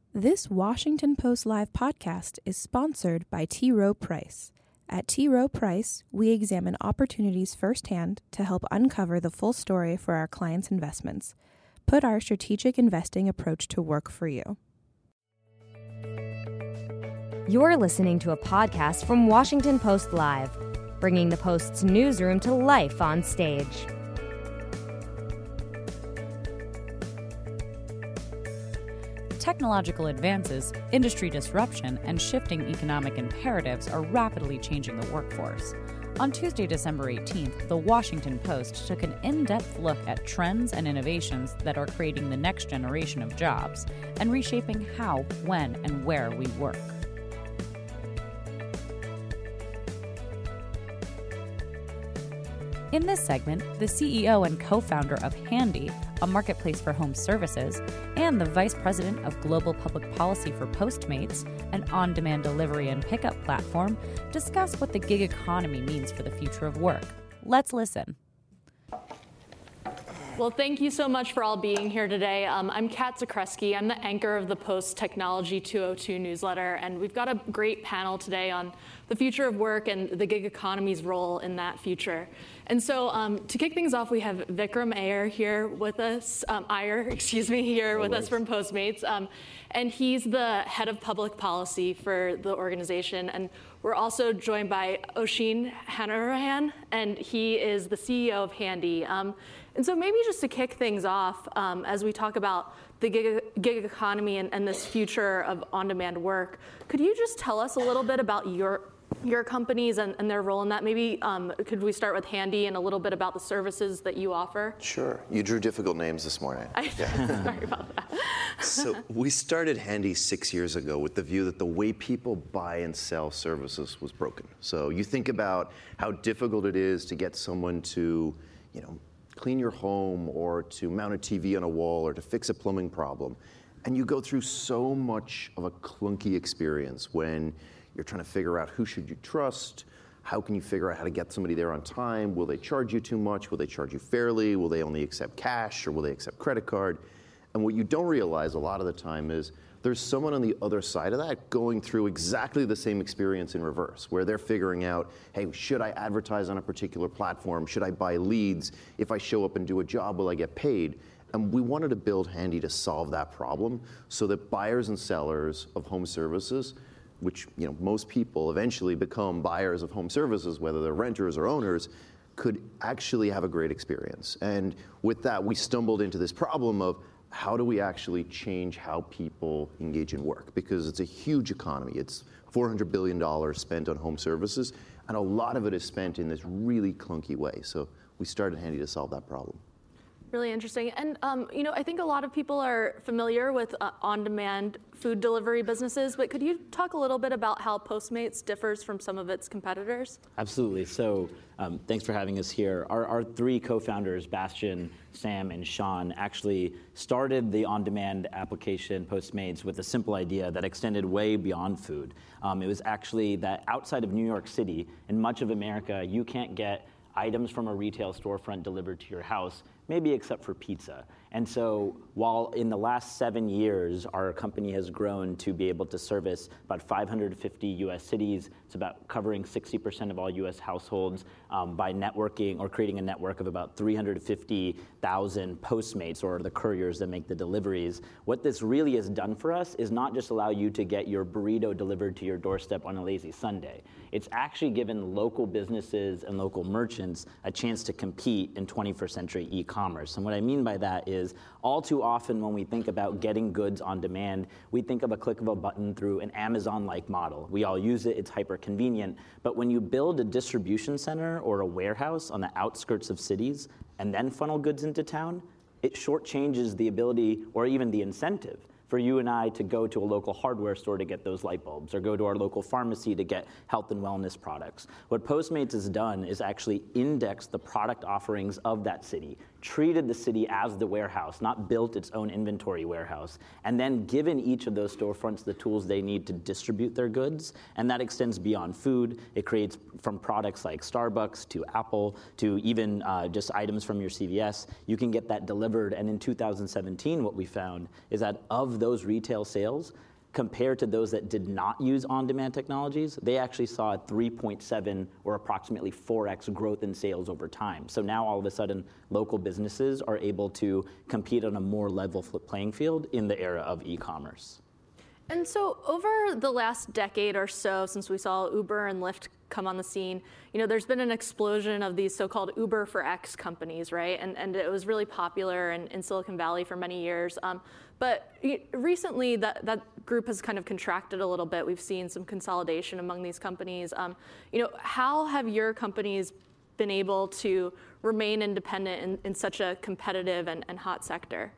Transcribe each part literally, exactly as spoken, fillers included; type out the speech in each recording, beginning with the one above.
This Washington Post Live podcast is sponsored by T. Rowe Price. At T. Rowe Price, we examine opportunities firsthand to help uncover the full story for our clients' investments. Put our strategic investing approach to work for you. You're listening to a podcast from Washington Post Live, bringing the Post's newsroom to life on stage. Technological advances, industry disruption, and shifting economic imperatives are rapidly changing the workforce. On Tuesday, December eighteenth, the Washington Post took an in-depth look at trends and innovations that are creating the next generation of jobs and reshaping how, when, and where we work. In this segment, the C E O and co-founder of Handy, a marketplace for home services, and the Vice President of Global Public Policy for Postmates, an on-demand delivery and pickup platform, discuss what the gig economy means for the future of work. Let's listen. Well, thank you so much for all being here today. Um, I'm Kat Zakreski. I'm the anchor of the Post Technology two oh two newsletter, and we've got a great panel today on the future of work and the gig economy's role in that future. And so um, to kick things off, we have Vikram Iyer here with us, um, Iyer, excuse me, here with us from Postmates. Um, and he's the head of public policy for the organization. And we're also joined by Oshin Hanarahan, and he is the C E O of Handy. Um, and so maybe just to kick things off, um, as we talk about the gig, gig economy and, and this future of on-demand work, could you just tell us a little bit about your your companies and, and their role in that? Maybe um, could we start with Handy and a little bit about the services that you offer? Sure. You drew difficult names this morning. I, yeah. Sorry about that. So we started Handy six years ago with the view that the way people buy and sell services was broken. So you think about how difficult it is to get someone to, you know, clean your home or to mount a T V on a wall or to fix a plumbing problem. And you go through so much of a clunky experience when you're trying to figure out who should you trust, how can you figure out how to get somebody there on time, will they charge you too much, will they charge you fairly, will they only accept cash or will they accept credit card? And what you don't realize a lot of the time is there's someone on the other side of that going through exactly the same experience in reverse, where they're figuring out, hey, should I advertise on a particular platform? Should I buy leads? If I show up and do a job, will I get paid? And we wanted to build Handy to solve that problem so that buyers and sellers of home services, which, you know, most people eventually become buyers of home services, whether they're renters or owners, could actually have a great experience. And with that, we stumbled into this problem of how do we actually change how people engage in work? Because it's a huge economy. It's four hundred billion dollars spent on home services, and a lot of it is spent in this really clunky way. So we started Handy to solve that problem. Really interesting. And, um, you know, I think a lot of people are familiar with uh, on-demand food delivery businesses, but could you talk a little bit about how Postmates differs from some of its competitors? Absolutely. So um, thanks for having us here. Our, our three co-founders, Bastian, Sam, and Sean, actually started the on-demand application Postmates with a simple idea that extended way beyond food. Um, it was actually that outside of New York City, in much of America, you can't get items from a retail storefront delivered to your house, maybe except for pizza. And so while in the last seven years, our company has grown to be able to service about five hundred fifty U S cities, it's about covering sixty percent of all U S households um, by networking or creating a network of about three hundred fifty thousand Postmates, or the couriers that make the deliveries. What this really has done for us is not just allow you to get your burrito delivered to your doorstep on a lazy Sunday. It's actually given local businesses and local merchants a chance to compete in twenty-first century e-commerce. And what I mean by that is all too often when we think about getting goods on demand, we think of a click of a button through an Amazon-like model. We all use it, it's hyper convenient, but when you build a distribution center or a warehouse on the outskirts of cities and then funnel goods into town, it shortchanges the ability or even the incentive for you and I to go to a local hardware store to get those light bulbs, or go to our local pharmacy to get health and wellness products. What Postmates has done is actually index the product offerings of that city, treated the city as the warehouse, not built its own inventory warehouse, and then given each of those storefronts the tools they need to distribute their goods. And that extends beyond food. It creates from products like Starbucks to Apple to even uh, just items from your C V S. You can get that delivered. And in two thousand seventeen, what we found is that of those retail sales, compared to those that did not use on-demand technologies, they actually saw a three point seven or approximately four x growth in sales over time. So now all of a sudden, local businesses are able to compete on a more level playing field in the era of e-commerce. And so over the last decade or so, since we saw Uber and Lyft come on the scene, you know, there's been an explosion of these so-called Uber for X companies, right? And and it was really popular in, in Silicon Valley for many years. Um, but recently, that, that group has kind of contracted a little bit. We've seen some consolidation among these companies. Um, you know, how have your companies been able to remain independent in, in such a competitive and, and hot sector?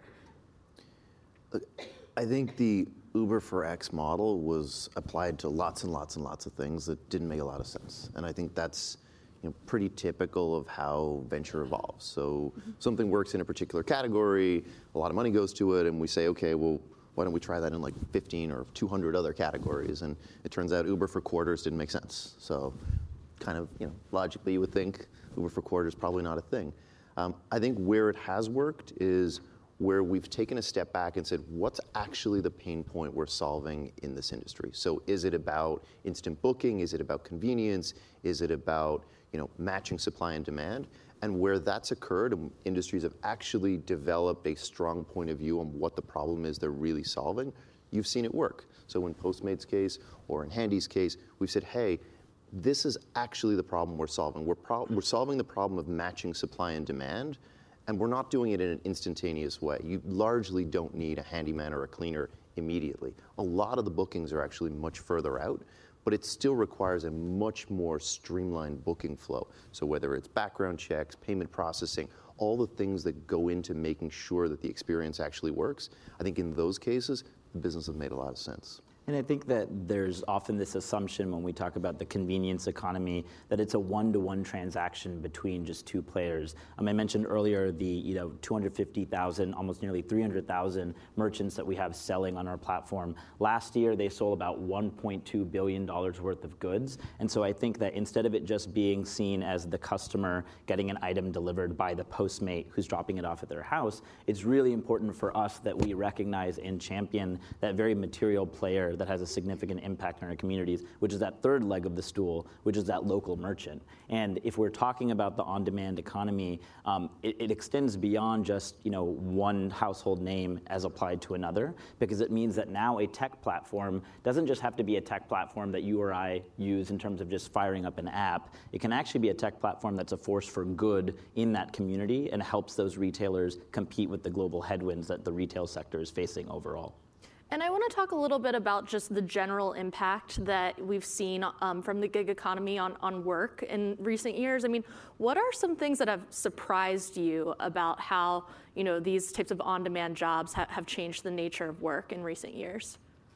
Look, I think the Uber for X model was applied to lots and lots and lots of things that didn't make a lot of sense. And I think that's, you know, pretty typical of how venture evolves. So mm-hmm. something works in a particular category, a lot of money goes to it, and we say, okay, well, why don't we try that in like fifteen or two hundred other categories? And it turns out Uber for quarters didn't make sense. So kind of, you know, logically you would think Uber for quarters is probably not a thing. Um, I think where it has worked is where we've taken a step back and said, what's actually the pain point we're solving in this industry? So is it about instant booking? Is it about convenience? Is it about, you know, matching supply and demand? And where that's occurred, and industries have actually developed a strong point of view on what the problem is they're really solving, you've seen it work. So in Postmates' case or in Handy's case, we've said, hey, this is actually the problem we're solving. We're, pro- we're solving the problem of matching supply and demand, and we're not doing it in an instantaneous way. You largely don't need a handyman or a cleaner immediately. A lot of the bookings are actually much further out, but it still requires a much more streamlined booking flow. So whether it's background checks, payment processing, all the things that go into making sure that the experience actually works, I think in those cases, the business has made a lot of sense. And I think that there's often this assumption when we talk about the convenience economy that it's a one-to-one transaction between just two players. Um, I mentioned earlier the you know two hundred fifty thousand, almost nearly three hundred thousand merchants that we have selling on our platform. Last year, they sold about one point two billion dollars worth of goods. And so I think that instead of it just being seen as the customer getting an item delivered by the Postmate who's dropping it off at their house, it's really important for us that we recognize and champion that very material player that has a significant impact on our communities, which is that third leg of the stool, which is that local merchant. And if we're talking about the on-demand economy, um, it, it extends beyond just you know one household name as applied to another, because it means that now a tech platform doesn't just have to be a tech platform that you or I use in terms of just firing up an app. It can actually be a tech platform that's a force for good in that community and helps those retailers compete with the global headwinds that the retail sector is facing overall. And I want to talk a little bit about just the general impact that we've seen um, from the gig economy on, on work in recent years. I mean, what are some things that have surprised you about how, you know, these types of on-demand jobs ha- have changed the nature of work in recent years?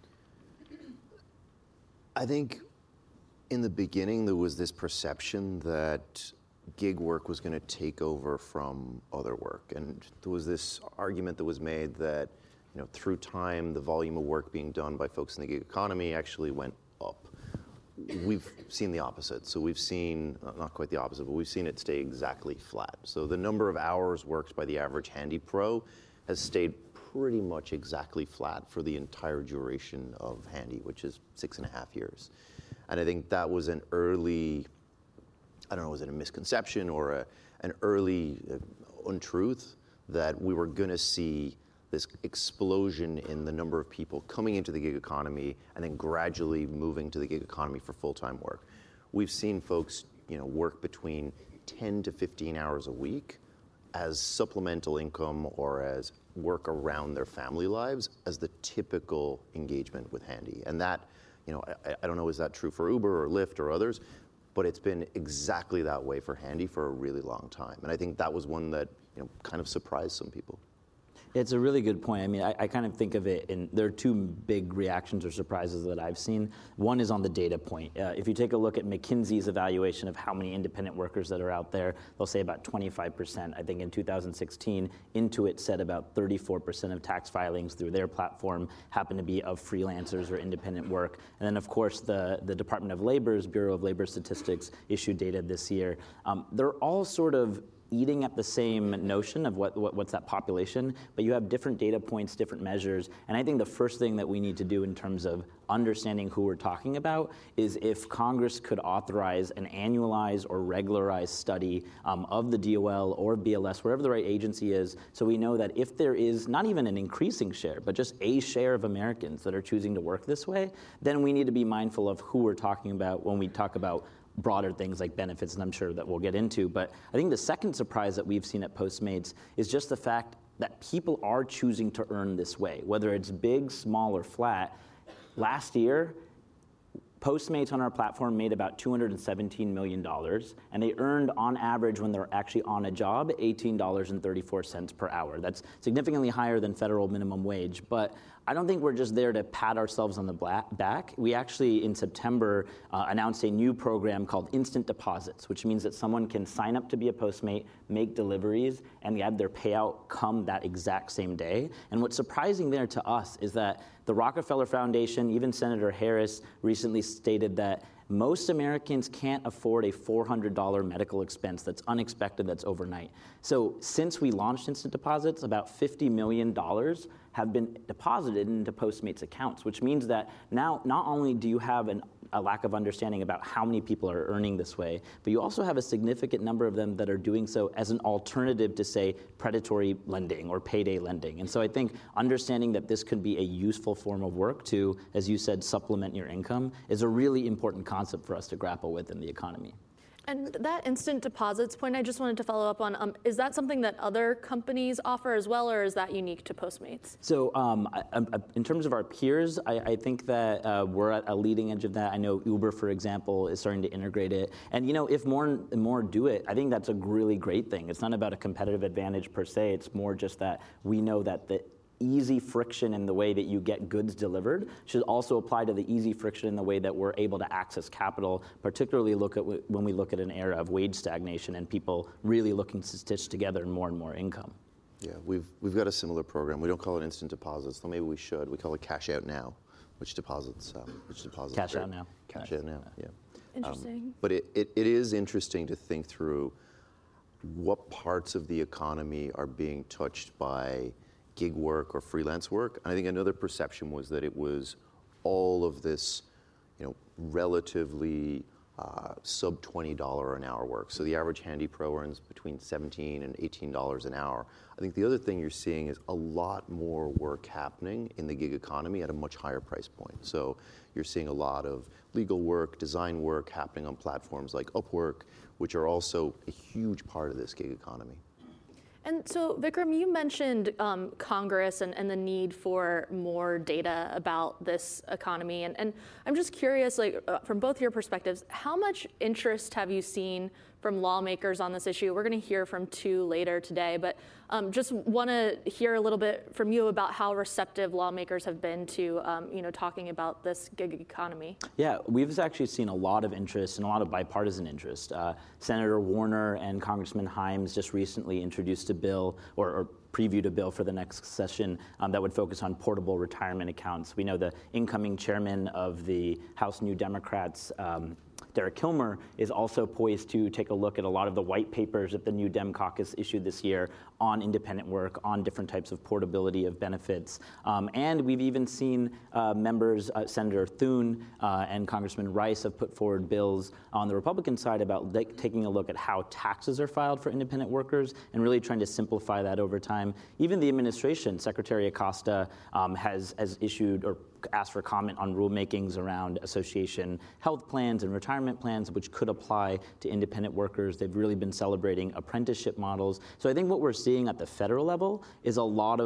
I think in the beginning there was this perception that gig work was going to take over from other work. And there was this argument that was made that You know, through time, the volume of work being done by folks in the gig economy actually went up. We've seen the opposite. So we've seen, not quite the opposite, but we've seen it stay exactly flat. So the number of hours worked by the average handy pro has stayed pretty much exactly flat for the entire duration of handy, which is six and a half years. And I think that was an early, I don't know, was it a misconception or a, an early uh, untruth that we were going to see this explosion in the number of people coming into the gig economy and then gradually moving to the gig economy for full-time work. We've seen folks, you know, work between ten to fifteen hours a week as supplemental income or as work around their family lives as the typical engagement with Handy. And that, you know, I, I don't know, is that true for Uber or Lyft or others, but it's been exactly that way for Handy for a really long time. And I think that was one that, you know, kind of surprised some people. It's a really good point. I mean, I, I kind of think of it in, there are two big reactions or surprises that I've seen. One is on the data point. Uh, if you take a look at McKinsey's evaluation of how many independent workers that are out there, they'll say about twenty-five percent. I think in two thousand sixteen, Intuit said about thirty-four percent of tax filings through their platform happen to be of freelancers or independent work. And then, of course, the, the Department of Labor's Bureau of Labor Statistics issued data this year. Um, they're all sort of eating at the same notion of what, what what's that population, but you have different data points, different measures, and I think the first thing that we need to do in terms of understanding who we're talking about is if Congress could authorize an annualized or regularized study um, of the D O L or B L S, wherever the right agency is, so we know that if there is not even an increasing share, but just a share of Americans that are choosing to work this way, then we need to be mindful of who we're talking about when we talk about broader things like benefits, and I'm sure that we'll get into. But I think the second surprise that we've seen at Postmates is just the fact that people are choosing to earn this way, whether it's big, small, or flat. Last year, Postmates on our platform made about two hundred seventeen million dollars, and they earned, on average, when they're actually on a job, eighteen dollars and thirty-four cents per hour. That's significantly higher than federal minimum wage, but I don't think we're just there to pat ourselves on the back. We actually, in September, uh, announced a new program called Instant Deposits, which means that someone can sign up to be a Postmate, make deliveries, and have their payout come that exact same day. And what's surprising there to us is that the Rockefeller Foundation, even Senator Harris, recently stated that most Americans can't afford a four hundred dollars medical expense that's unexpected, that's overnight. So since we launched Instant Deposits, about fifty million dollars have been deposited into Postmates accounts, which means that now not only do you have an, a lack of understanding about how many people are earning this way, but you also have a significant number of them that are doing so as an alternative to, say, predatory lending or payday lending. And so I think understanding that this could be a useful form of work to, as you said, supplement your income is a really important concept for us to grapple with in the economy. And that instant deposits point I just wanted to follow up on, um, is that something that other companies offer as well, or is that unique to Postmates? So um, I, I, in terms of our peers, I, I think that uh, we're at a leading edge of that. I know Uber, for example, is starting to integrate it. And you know, if more and more do it, I think that's a really great thing. It's not about a competitive advantage per se. It's more just that we know that the easy friction in the way that you get goods delivered should also apply to the easy friction in the way that we're able to access capital, particularly look at w- when we look at an era of wage stagnation and people really looking to stitch together more and more income. Yeah, we've we've got a similar program. We don't call it instant deposits, though maybe we should. We call it Cash Out Now, which deposits um, which deposits Cash Out Now. Cash Nice. Out Now, yeah. Interesting. Um, but it, it, it is interesting to think through what parts of the economy are being touched by gig work or freelance work. And I think another perception was that it was all of this, you know, relatively uh, sub twenty dollars an hour work. So the average handy pro earns between seventeen and eighteen dollars an hour. I think the other thing you're seeing is a lot more work happening in the gig economy at a much higher price point. So you're seeing a lot of legal work, design work happening on platforms like Upwork, which are also a huge part of this gig economy. And so, Vikram, you mentioned um, Congress and, and the need for more data about this economy. And, and I'm just curious, like, uh, from both your perspectives, how much interest have you seen from lawmakers on this issue? We're going to hear from two later today, but um, just want to hear a little bit from you about how receptive lawmakers have been to, um, you know, talking about this gig economy. Yeah, we've actually seen a lot of interest and a lot of bipartisan interest. Uh, Senator Warner and Congressman Himes just recently introduced a bill, or, or previewed a bill for the next session um, that would focus on portable retirement accounts. We know the incoming chairman of the House New Democrats, um, Derek Kilmer, is also poised to take a look at a lot of the white papers that the New Dem caucus issued this year on independent work, on different types of portability of benefits. Um, and we've even seen uh, members, uh, Senator Thune uh, and Congressman Rice have put forward bills on the Republican side about like, taking a look at how taxes are filed for independent workers and really trying to simplify that over time. Even the administration, Secretary Acosta um, has, has issued or asked for comment on rulemakings around association health plans and retirement plans, which could apply to independent workers. They've really been celebrating apprenticeship models. So I think what we're seeing at the federal level is a lot of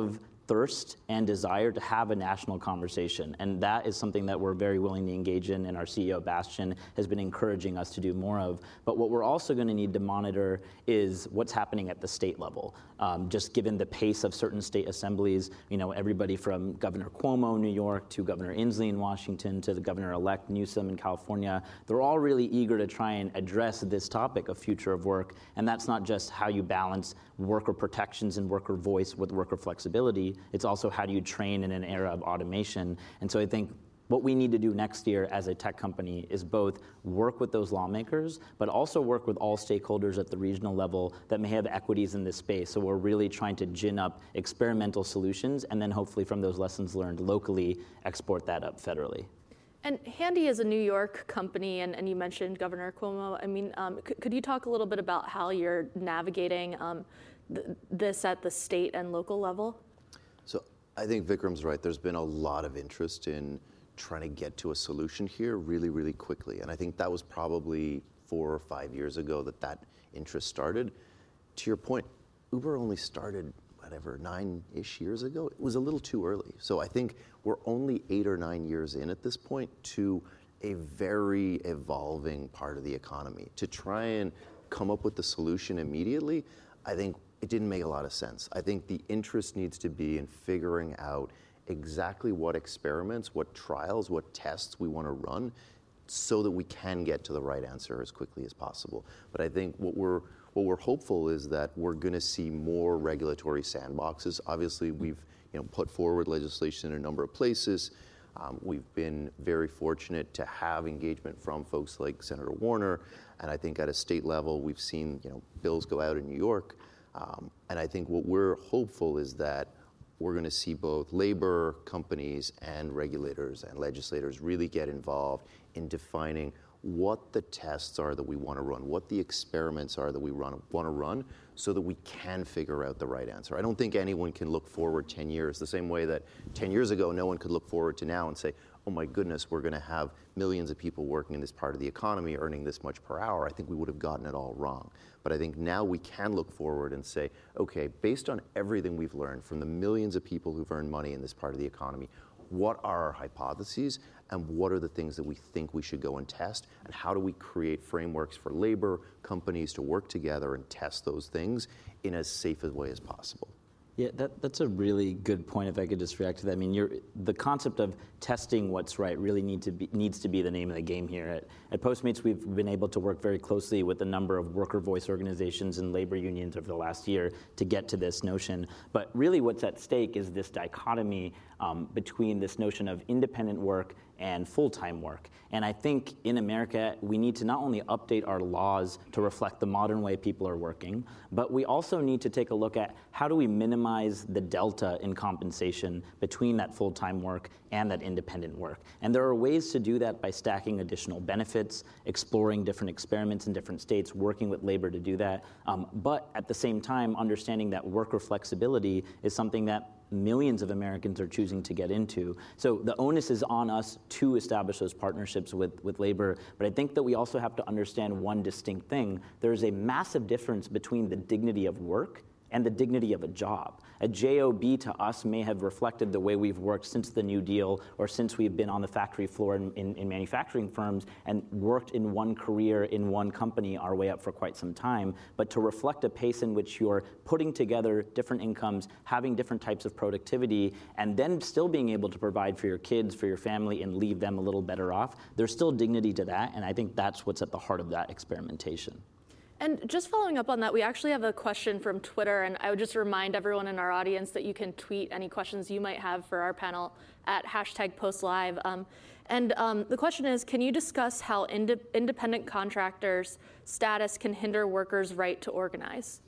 thirst and desire to have a national conversation. And that is something that we're very willing to engage in, and our C E O, Bastian, has been encouraging us to do more of. But what we're also going to need to monitor is what's happening at the state level. Um, just given the pace of certain state assemblies, you know, everybody from Governor Cuomo in New York to Governor Inslee in Washington to the Governor-elect Newsom in California, they're all really eager to try and address this topic of future of work. And that's not just how you balance worker protections and worker voice with worker flexibility. It's also how do you train in an era of automation. And so I think what we need to do next year as a tech company is both work with those lawmakers, but also work with all stakeholders at the regional level that may have equities in this space. So we're really trying to gin up experimental solutions, and then hopefully from those lessons learned locally, export that up federally. And Handy is a New York company, and, and you mentioned Governor Cuomo. I mean, um, c- could you talk a little bit about how you're navigating um, th- this at the state and local level? So I think Vikram's right. There's been a lot of interest in trying to get to a solution here really, really quickly. And I think that was probably four or five years ago that that interest started. To your point, Uber only started, whatever, nine-ish years ago. It was a little too early. So I think we're only eight or nine years in at this point to a very evolving part of the economy. To try and come up with the solution immediately, I think it didn't make a lot of sense. I think the interest needs to be in figuring out exactly what experiments, what trials, what tests we want to run so that we can get to the right answer as quickly as possible. But I think what we're what we're hopeful is that we're going to see more regulatory sandboxes. Obviously, we've you know put forward legislation in a number of places. Um, we've been very fortunate to have engagement from folks like Senator Warner, and I think at a state level, we've seen you know bills go out in New York. Um, and I think what we're hopeful is that we're going to see both labor, companies, and regulators and legislators really get involved in defining what the tests are that we want to run, what the experiments are that we run, want to run, so that we can figure out the right answer. I don't think anyone can look forward ten years the same way that ten years ago no one could look forward to now and say, oh my goodness, we're going to have millions of people working in this part of the economy earning this much per hour. I think we would have gotten it all wrong. But I think now we can look forward and say, okay, based on everything we've learned from the millions of people who've earned money in this part of the economy, what are our hypotheses and what are the things that we think we should go and test, and how do we create frameworks for labor, companies to work together and test those things in as safe a way as possible. Yeah, that, that's a really good point, if I could just react to that. I mean, you're, the concept of testing what's right really need to be, needs to be the name of the game here. At, at Postmates, we've been able to work very closely with a number of worker voice organizations and labor unions over the last year to get to this notion. But really what's at stake is this dichotomy um, between this notion of independent work and full-time work. And I think in America, we need to not only update our laws to reflect the modern way people are working, but we also need to take a look at how do we minimize the delta in compensation between that full-time work and that independent work. And there are ways to do that by stacking additional benefits, exploring different experiments in different states, working with labor to do that. Um, but at the same time, understanding that worker flexibility is something that millions of Americans are choosing to get into. So the onus is on us to establish those partnerships with, with labor. But I think that we also have to understand one distinct thing. There's a massive difference between the dignity of work and the dignity of a job. A job to us may have reflected the way we've worked since the New Deal or since we've been on the factory floor in, in, in manufacturing firms and worked in one career in one company our way up for quite some time. But to reflect a pace in which you're putting together different incomes, having different types of productivity, and then still being able to provide for your kids, for your family, and leave them a little better off, there's still dignity to that, and I think that's what's at the heart of that experimentation. And just following up on that, we actually have a question from Twitter, and I would just remind everyone in our audience that you can tweet any questions you might have for our panel at hashtag PostLive. Um, and um, the question is, can you discuss how ind- independent contractors' status can hinder workers' right to organize?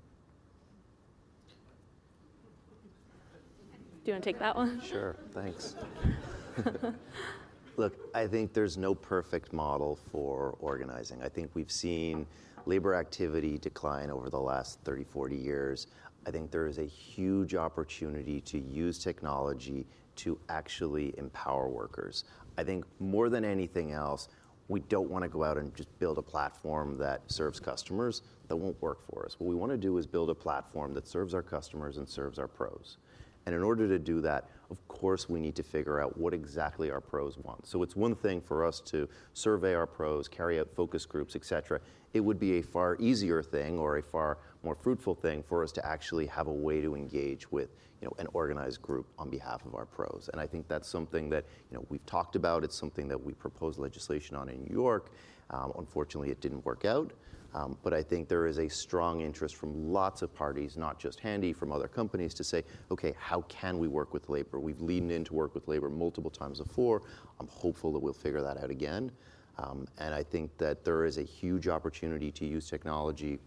Do you want to take that one? Sure, thanks. Look, I think there's no perfect model for organizing. I think we've seen labor activity decline over the last thirty, forty years. I think there is a huge opportunity to use technology to actually empower workers. I think more than anything else, we don't want to go out and just build a platform that serves customers that won't work for us. What we want to do is build a platform that serves our customers and serves our pros. And in order to do that, of course, we need to figure out what exactly our pros want. So it's one thing for us to survey our pros, carry out focus groups, et cetera. It would be a far easier thing or a far more fruitful thing for us to actually have a way to engage with, you know, an organized group on behalf of our pros. And I think that's something that, you know, we've talked about. It's something that we proposed legislation on in New York. Um, unfortunately, it didn't work out. Um, but I think there is a strong interest from lots of parties, not just Handy, from other companies, to say, okay, how can we work with labor? We've leaned in to work with labor multiple times before. I'm hopeful that we'll figure that out again. Um, and I think that there is a huge opportunity to use technology,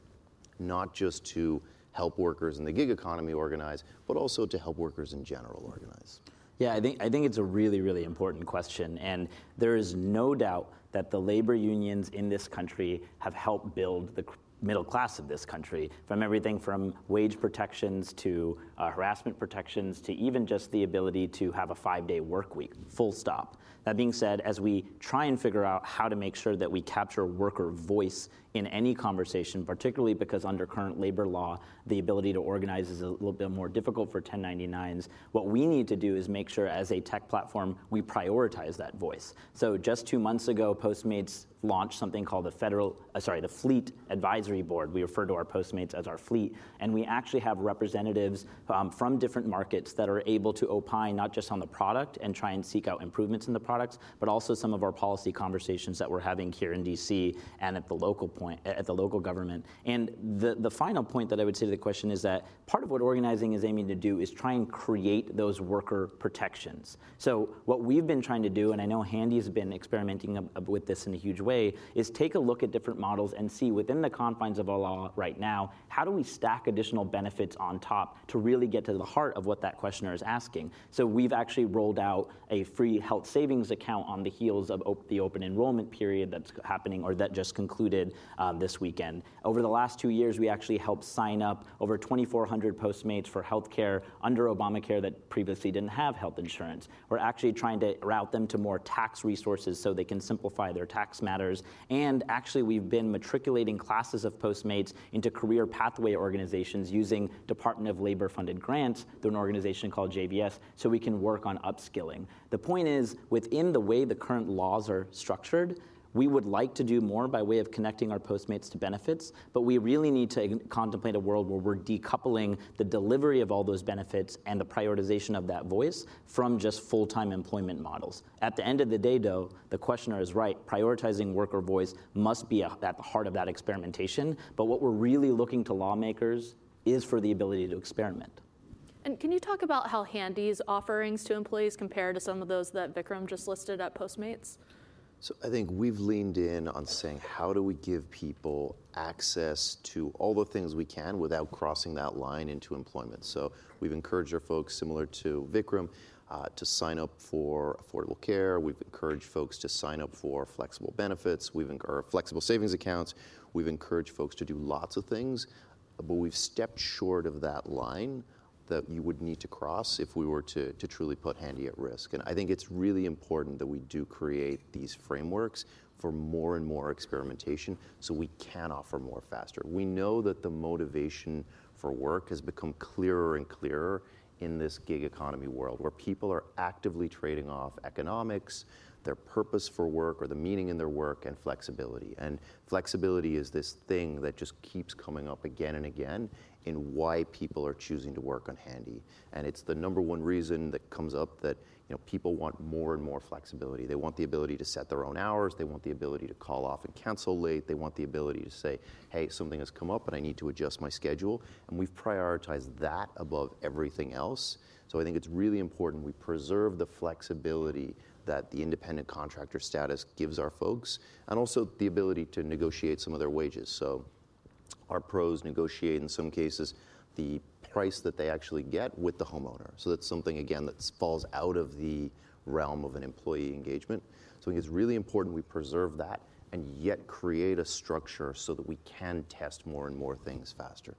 not just to help workers in the gig economy organize, but also to help workers in general organize. Yeah, I think I think it's a really, really important question, and there is no doubt that the labor unions in this country have helped build the middle class of this country, from everything from wage protections to uh, harassment protections to even just the ability to have a five-day work week, full stop. That being said, as we try and figure out how to make sure that we capture worker voice in any conversation, particularly because under current labor law, the ability to organize is a little bit more difficult for ten ninety-nines. What we need to do is make sure as a tech platform, we prioritize that voice. So just two months ago, Postmates launched something called the Federal, uh, sorry, the Fleet Advisory Board. We refer to our Postmates as our fleet. And we actually have representatives um, from different markets that are able to opine not just on the product and try and seek out improvements in the products, but also some of our policy conversations that we're having here in D C and at the local point, at the local government. And the, the final point that I would say to the question is that part of what organizing is aiming to do is try and create those worker protections. So what we've been trying to do, and I know Handy's been experimenting with this in a huge way, is take a look at different models and see within the confines of our law right now, how do we stack additional benefits on top to really get to the heart of what that questioner is asking. So we've actually rolled out a free health savings account on the heels of op- the open enrollment period that's happening or that just concluded um, this weekend. Over the last two years, we actually helped sign up over twenty-four hundred Postmates for healthcare under Obamacare that previously didn't have health insurance. We're actually trying to route them to more tax resources so they can simplify their tax matters. And actually, we've been matriculating classes of Postmates into career pathway organizations using Department of Labor funded grants through an organization called J V S so we can work on upskilling. The point is, within the way the current laws are structured, we would like to do more by way of connecting our Postmates to benefits, but we really need to contemplate a world where we're decoupling the delivery of all those benefits and the prioritization of that voice from just full-time employment models. At the end of the day, though, the questioner is right. Prioritizing worker voice must be at the heart of that experimentation, but what we're really looking to lawmakers is for the ability to experiment. And can you talk about how Handy's offerings to employees compare to some of those that Vikram just listed at Postmates? So I think we've leaned in on saying, how do we give people access to all the things we can without crossing that line into employment? So we've encouraged our folks, similar to Vikram, uh, to sign up for affordable care. We've encouraged folks to sign up for flexible benefits, we've or flexible savings accounts. We've encouraged folks to do lots of things, but we've stepped short of that line that you would need to cross if we were to, to truly put Handy at risk. And I think it's really important that we do create these frameworks for more and more experimentation so we can offer more faster. We know that the motivation for work has become clearer and clearer in this gig economy world, where people are actively trading off economics, their purpose for work or the meaning in their work, and flexibility. And flexibility is this thing that just keeps coming up again and again in why people are choosing to work on Handy. And it's the number one reason that comes up that, you know, people want more and more flexibility. They want the ability to set their own hours. They want the ability to call off and cancel late. They want the ability to say, hey, something has come up and I need to adjust my schedule. And we've prioritized that above everything else. So I think it's really important we preserve the flexibility that the independent contractor status gives our folks, and also the ability to negotiate some of their wages. So our pros negotiate, in some cases, the price that they actually get with the homeowner. So that's something, again, that falls out of the realm of an employee engagement. So I think it's really important we preserve that and yet create a structure so that we can test more and more things faster.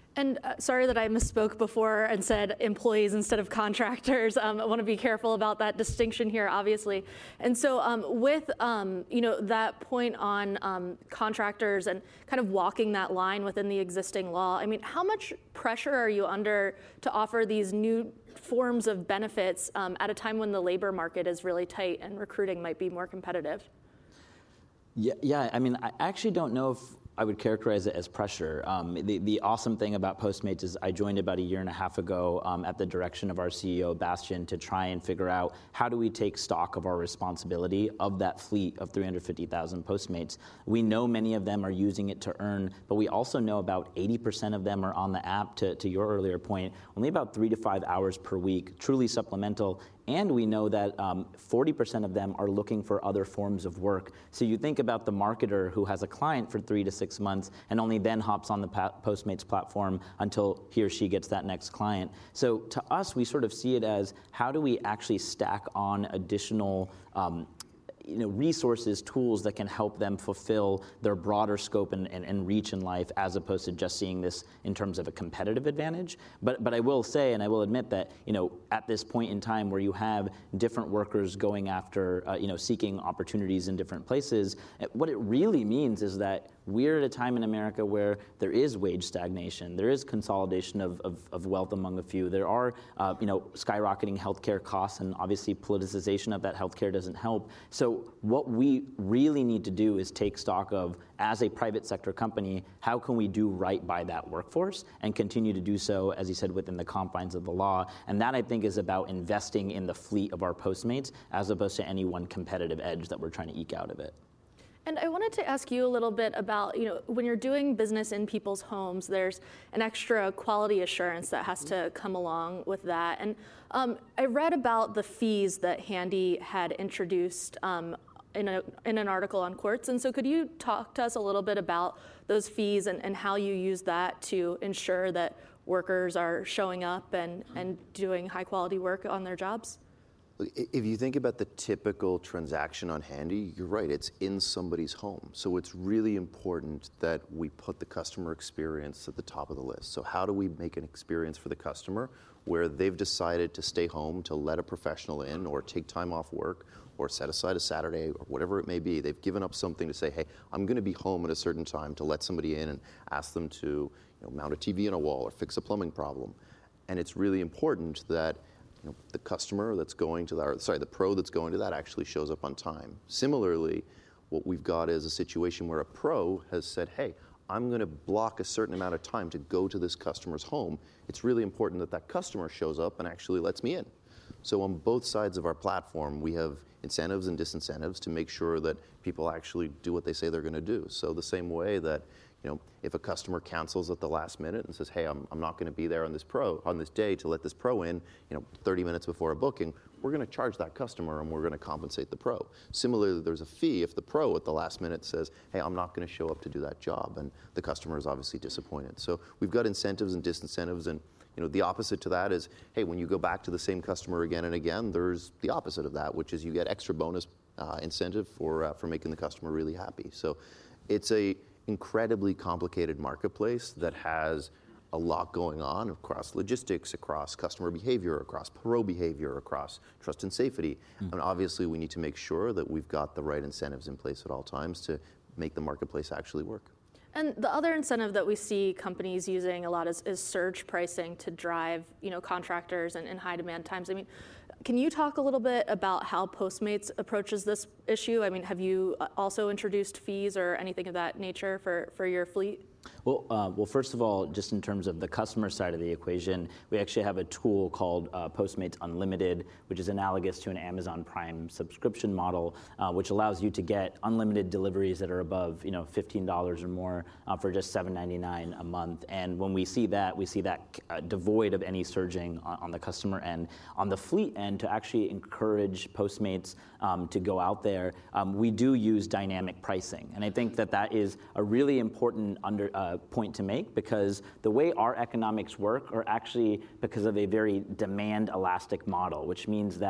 And uh, sorry that I misspoke before and said employees instead of contractors. Um, I want to be careful about that distinction here, obviously. And so um, with um, you know that point on um, contractors and kind of walking that line within the existing law, I mean, how much pressure are you under to offer these new forms of benefits um, at a time when the labor market is really tight and recruiting might be more competitive? Yeah, yeah. I mean, I actually don't know if I would characterize it as pressure. Um, the, the awesome thing about Postmates is I joined about a year and a half ago um, at the direction of our C E O, Bastian, to try and figure out how do we take stock of our responsibility of that fleet of three hundred fifty thousand Postmates. We know many of them are using it to earn, but we also know about eighty percent of them are on the app, to, to your earlier point, only about three to five hours per week, truly supplemental. And we know that um, forty percent of them are looking for other forms of work. So you think about the marketer who has a client for three to six months and only then hops on the Postmates platform until he or she gets that next client. So to us, we sort of see it as how do we actually stack on additional um, you know, resources, tools that can help them fulfill their broader scope and, and, and reach in life, as opposed to just seeing this in terms of a competitive advantage. But but I will say, and I will admit that, you know, at this point in time where you have different workers going after, uh, you know, seeking opportunities in different places, what it really means is that we're at a time in America where there is wage stagnation, there is consolidation of, of, of wealth among a few, there are uh, you know, skyrocketing healthcare costs, and obviously politicization of that healthcare doesn't help. So what we really need to do is take stock of, as a private sector company, how can we do right by that workforce and continue to do so, as you said, within the confines of the law. And that, I think, is about investing in the fleet of our Postmates as opposed to any one competitive edge that we're trying to eke out of it. And I wanted to ask you a little bit about, you know, when you're doing business in people's homes, there's an extra quality assurance that has to come along with that. And um, I read about the fees that Handy had introduced um, in, a, in an article on Quartz. And so could you talk to us a little bit about those fees and, and how you use that to ensure that workers are showing up and, and doing high quality work on their jobs? If you think about the typical transaction on Handy, you're right, it's in somebody's home. So it's really important that we put the customer experience at the top of the list. So how do we make an experience for the customer where they've decided to stay home, to let a professional in, or take time off work, or set aside a Saturday, or whatever it may be. They've given up something to say, hey, I'm gonna be home at a certain time, to let somebody in and ask them to, you know, mount a T V on a wall or fix a plumbing problem. And it's really important that You know, the customer that's going to that, or sorry, the pro that's going to that actually shows up on time. Similarly, what we've got is a situation where a pro has said, hey, I'm going to block a certain amount of time to go to this customer's home. It's really important that that customer shows up and actually lets me in. So on both sides of our platform, we have incentives and disincentives to make sure that people actually do what they say they're going to do. So the same way that, you know, if a customer cancels at the last minute and says, hey, I'm, I'm not going to be there on this pro on this day to let this pro in, you know, thirty minutes before a booking, we're going to charge that customer and we're going to compensate the pro. Similarly, there's a fee if the pro at the last minute says, hey, I'm not going to show up to do that job, and the customer is obviously disappointed. So we've got incentives and disincentives, and you know, the opposite to that is, hey, when you go back to the same customer again and again, there's the opposite of that, which is you get extra bonus uh, incentive for uh, for making the customer really happy. So it's a incredibly complicated marketplace that has a lot going on across logistics, across customer behavior, across pro behavior, across trust and safety. Mm. And obviously we need to make sure that we've got the right incentives in place at all times to make the marketplace actually work. And the other incentive that we see companies using a lot is, is surge pricing to drive, you know, contractors in, in high demand times. I mean, can you talk a little bit about how Postmates approaches this issue? I mean, have you also introduced fees or anything of that nature for, for your fleet? Well, uh, well, first of all, just in terms of the customer side of the equation, we actually have a tool called uh, Postmates Unlimited, which is analogous to an Amazon Prime subscription model, uh, which allows you to get unlimited deliveries that are above, you know, fifteen dollars or more uh, for just seven ninety-nine a month. And when we see that, we see that uh, devoid of any surging on, on the customer end. On the fleet end, to actually encourage Postmates um, to go out there, um, we do use dynamic pricing, and I think that that is a really important under Uh, point to make, because the way our economics work are actually because of a very demand elastic model, which means that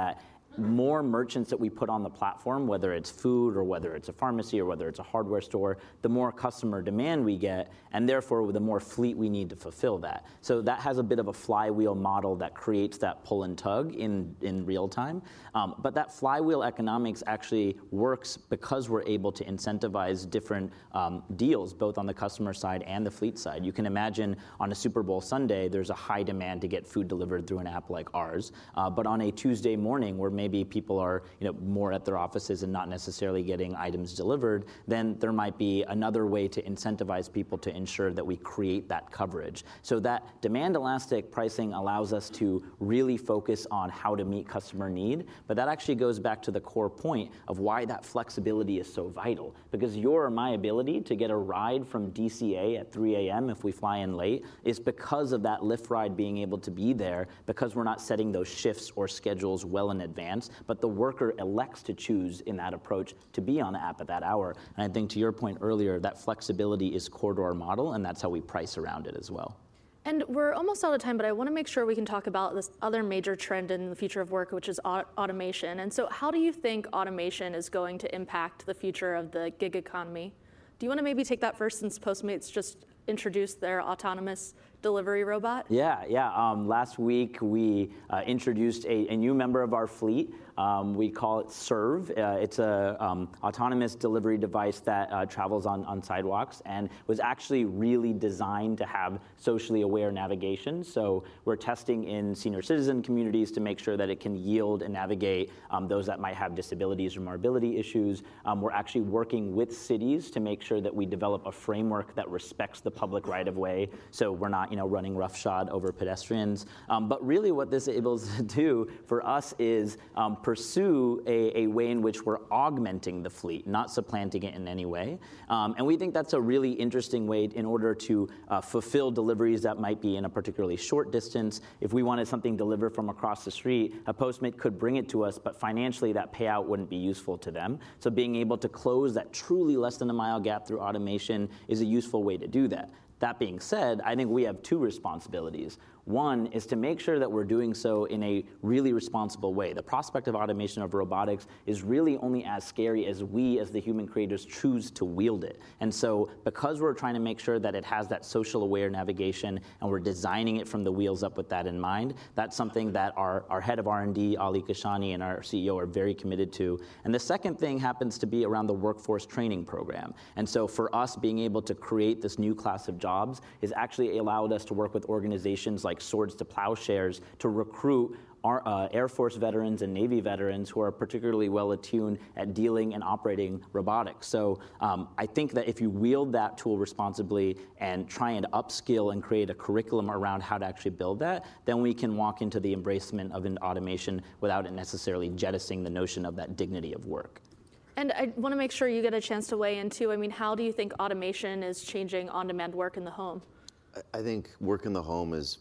more merchants that we put on the platform, whether it's food or whether it's a pharmacy or whether it's a hardware store, the more customer demand we get, and therefore the more fleet we need to fulfill that. So that has a bit of a flywheel model that creates that pull and tug in, in real time. Um, but that flywheel economics actually works because we're able to incentivize different um, deals, both on the customer side and the fleet side. You can imagine on a Super Bowl Sunday, there's a high demand to get food delivered through an app like ours. Uh, but on a Tuesday morning, where maybe people are you know, more at their offices and not necessarily getting items delivered, then there might be another way to incentivize people to ensure that we create that coverage. So that demand elastic pricing allows us to really focus on how to meet customer need, but that actually goes back to the core point of why that flexibility is so vital. Because your or my ability to get a ride from D C A at three a.m. if we fly in late is because of that Lyft ride being able to be there, because we're not setting those shifts or schedules well in advance, but the worker elects to choose in that approach to be on the app at that hour. And I think to your point earlier, that flexibility is core to our model, and that's how we price around it as well. And we're almost out of time, but I want to make sure we can talk about this other major trend in the future of work, which is au- automation. And so how do you think automation is going to impact the future of the gig economy? Do you want to maybe take that first, since Postmates just introduced their autonomous delivery robot? Yeah, yeah. Um, last week we uh, introduced a, a new member of our fleet. Um, we call it Serve. Uh, it's a um, autonomous delivery device that uh, travels on, on sidewalks and was actually really designed to have socially aware navigation. So we're testing in senior citizen communities to make sure that it can yield and navigate um, those that might have disabilities or mobility issues. Um, we're actually working with cities to make sure that we develop a framework that respects the public right-of-way, so we're not you know, running roughshod over pedestrians. Um, but really what this is able to do for us is um, pursue a, a way in which we're augmenting the fleet, not supplanting it in any way. Um, and we think that's a really interesting way in order to uh, fulfill deliveries that might be in a particularly short distance. If we wanted something delivered from across the street, a Postmate could bring it to us, but financially that payout wouldn't be useful to them. So being able to close that truly less than a mile gap through automation is a useful way to do that. That being said, I think we have two responsibilities. One is to make sure that we're doing so in a really responsible way. The prospect of automation of robotics is really only as scary as we, as the human creators, choose to wield it. And so because we're trying to make sure that it has that social aware navigation and we're designing it from the wheels up with that in mind, that's something that our, our head of R and D, Ali Kashani, and our C E O are very committed to. And the second thing happens to be around the workforce training program. And so for us, being able to create this new class of jobs has actually allowed us to work with organizations like Swords to Plowshares to recruit our, uh, Air Force veterans and Navy veterans who are particularly well attuned at dealing and operating robotics. So um, I think that if you wield that tool responsibly and try and upskill and create a curriculum around how to actually build that, then we can walk into the embracement of an automation without it necessarily jettisoning the notion of that dignity of work. And I want to make sure you get a chance to weigh in too. I mean, how do you think automation is changing on-demand work in the home? I think work in the home is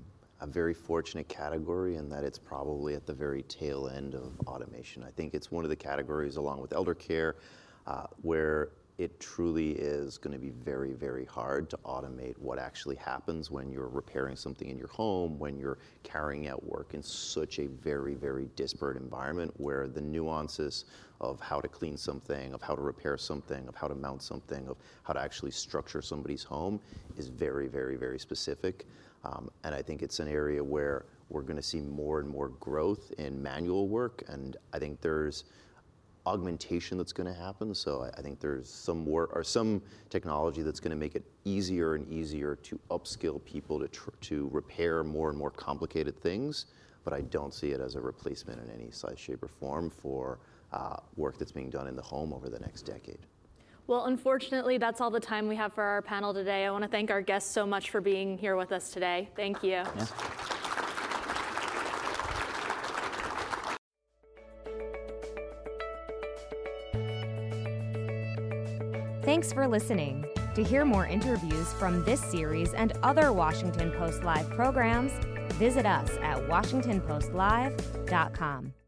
a very fortunate category in that it's probably at the very tail end of automation. I think it's one of the categories, along with elder care, uh, where it truly is going to be very, very hard to automate what actually happens when you're repairing something in your home, when you're carrying out work in such a very, very disparate environment where the nuances of how to clean something, of how to repair something, of how to mount something, of how to actually structure somebody's home is very, very, very specific. Um, and I think it's an area where we're going to see more and more growth in manual work, and I think there's augmentation that's going to happen. So I think there's some work or some technology that's going to make it easier and easier to upskill people to tr- to repair more and more complicated things. But I don't see it as a replacement in any size, shape, or form for uh, work that's being done in the home over the next decade. Well, unfortunately, that's all the time we have for our panel today. I want to thank our guests so much for being here with us today. Thank you. Yeah. Thanks for listening. To hear more interviews from this series and other Washington Post Live programs, visit us at washington post live dot com.